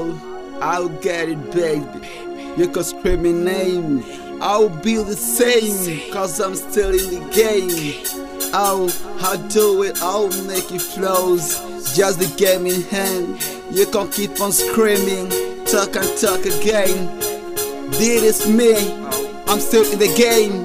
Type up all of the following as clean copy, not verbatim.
I'll get it, baby. You can scream my name, I'll be the same, cause I'm still in the game. I'll do it, I'll make it flows. Just the game in hand. You can keep on screaming, talk and talk again. This is me, I'm still in the game.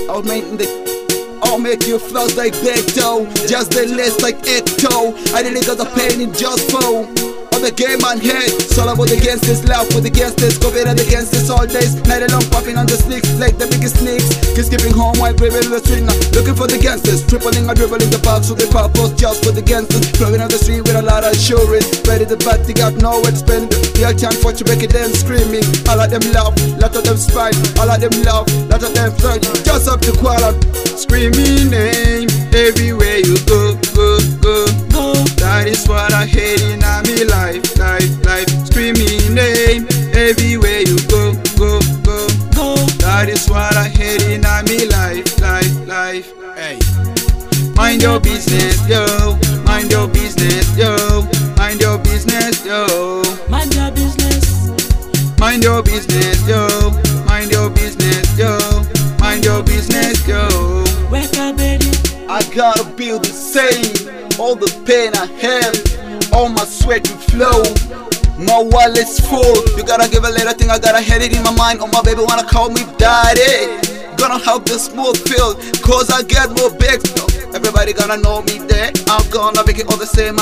I'll make you flows like Beto, just the list like Ecto. I really got the pain in just flow. On the game and head, it's all about against this, love with against this, COVID and against this all days. Night long popping on the sneaks like the biggest sneaks. Keep skipping home while grabbing the string, looking for the gangsters, tripling or dribbling the box with the purpose just for the gangsters. Flowing on the street with a lot of assurance, ready the back, they got nowhere to spend. Real time for you making them screaming. All of them love, lot of them spite. All of them love, lot of them third. Just up to Kuala, screaming name everywhere you go, go, go, go. That is what I hate in me life, life. Screaming name everywhere you go, go, go, go. That is what I hate in me life, life. Hey. Mind your business, yo. Mind your business, yo. Mind your business, yo. Mind your business. Mind your business, yo. Mind your business, yo. Mind your business, yo. Wake up, baby. I gotta be the same. All the pain I have, all my sweat will flow. My wallet's full. You gotta give a little thing, I gotta head it in my mind. Oh, my baby wanna call me daddy. Gonna help the smooth feel, cause I get more big. Everybody gonna know me there. I'm gonna make it all the same.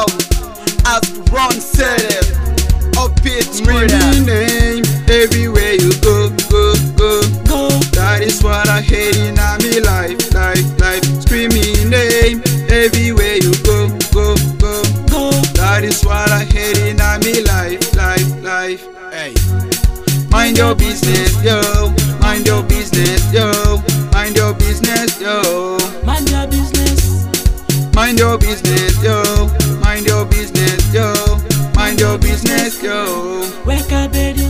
As Ron said it, up it, screaming name everywhere you go, go, go, go. That is what I hate in me life, life. Screaming name everywhere you go, go, go, go. That is what I hate in me life, life. Hey. Mind your business, yo. Mind your business, yo. Mind your business, yo. Mind your business. Mind your business, yo. Mind your business, yo. Mind your business, yo. Wake up, baby.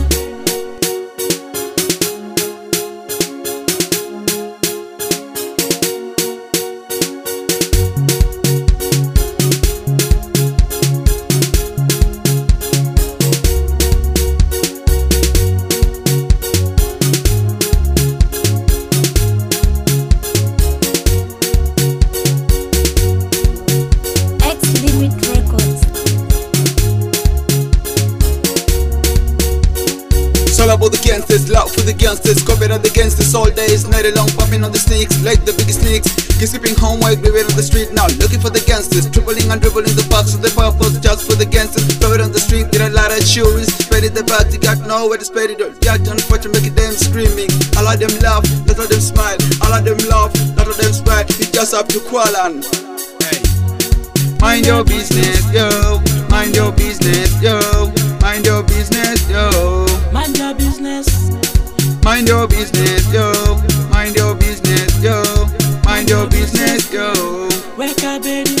All about the gangsters, loud for the gangsters, covered on the gangsters all days, night long popping on the sneaks like the biggest sneaks. Keep skipping home while grabbing on the street now, looking for the gangsters, dribbling and dribbling the box with the purpose just for the gangsters. Covered on the street, get a lot of assurance, spread it the back, they got nowhere to spread it. Yeah, don't watch them making them screaming. All of them laugh, lot of them smile. All of them laugh, lot of them smile. It's just up to Kuala. Hey. Mind your business, yo. Mind your business, yo. Mind your business, yo. Mind your business. Mind your business, yo. Mind your business, yo. Mind your business, yo. Wake up, baby.